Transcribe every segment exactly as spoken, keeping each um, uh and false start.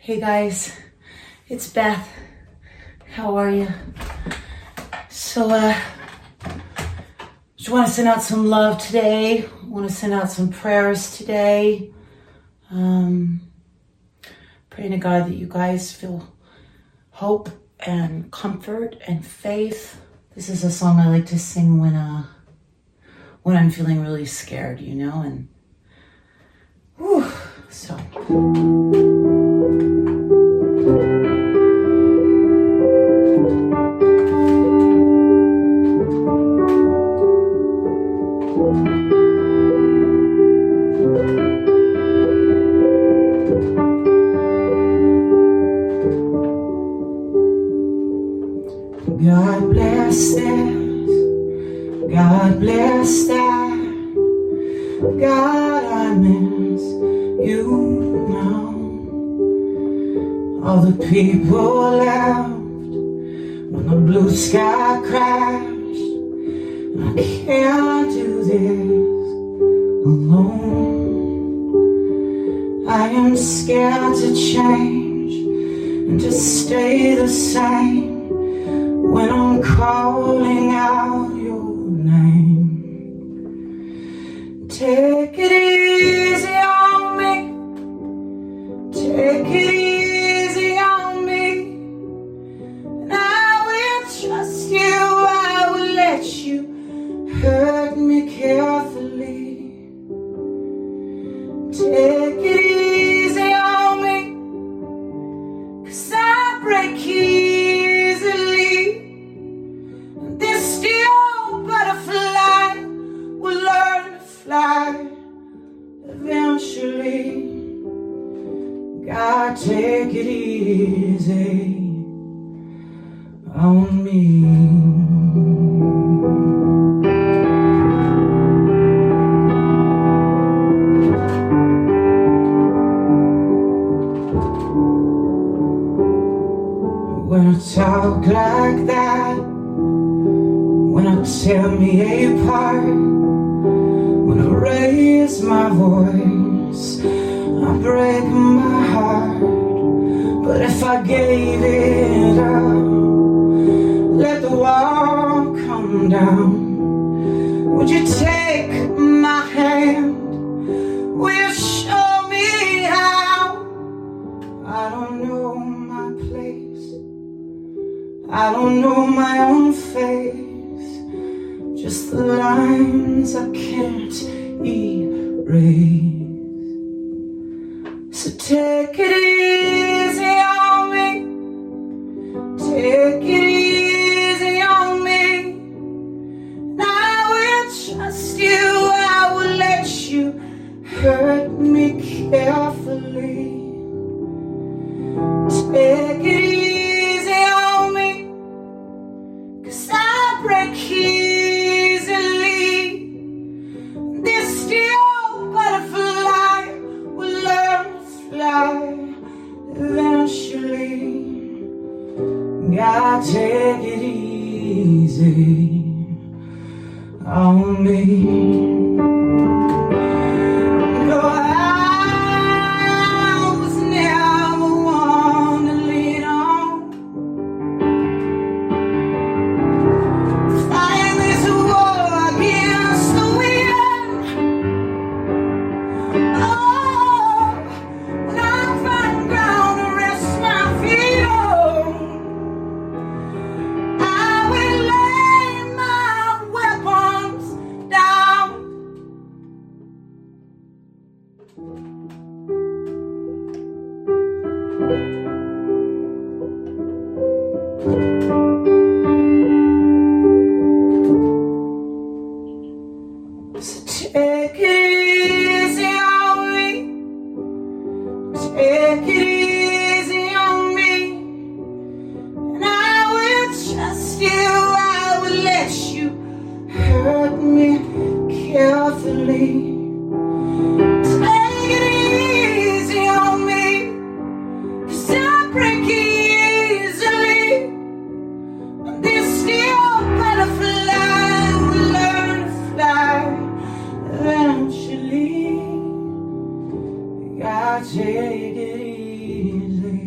Hey guys, it's Beth. How are you? So, uh, just want to send out some love today. Want to send out some prayers today. Um, praying to God that you guys feel hope and comfort and faith. This is a song I like to sing when, uh, when I'm feeling really scared, you know, and, whew, so. God bless this, God bless that, God, I miss you now. All the people left when the blue sky crashed. I can't do this alone. I am scared to change and to stay the same. When I'm calling out your name, take it easy on me, take it easy on me, and I will trust you, I will let you hurt me carefully. Take it easy on me, 'cause I break easily. Eventually, God, take it easy on me. When I talk like that, when I tear me apart, when I raise my voice, I break my heart. But if I gave it up, let the wall come down, would you take my hand? Will you show me how? I don't know my place, I don't know my own face, just the lines I can't erase. So take it easy on me, take it easy on me, and I will trust you, I will let you hurt me carefully. Take it easy on me, 'cause I break easily. This steel butterfly will learn to fly eventually. God, take it easy on me. No, I was never one to lean on. Fighting this war against the wind. Oh, when I find ground to rest my feet on, I will lay my weapons down. So take it easy on me, take it easy on me, and I will trust you, I will let you hurt me carefully. Take it easy on me, 'cause I break easily. This steel butterfly will learn to fly eventually. God, take it easy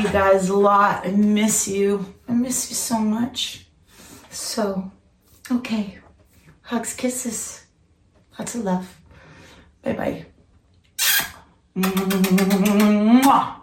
guys a lot. I miss you. I miss you so much. So, okay. Hugs, kisses. Lots of love. Bye-bye. Mwah.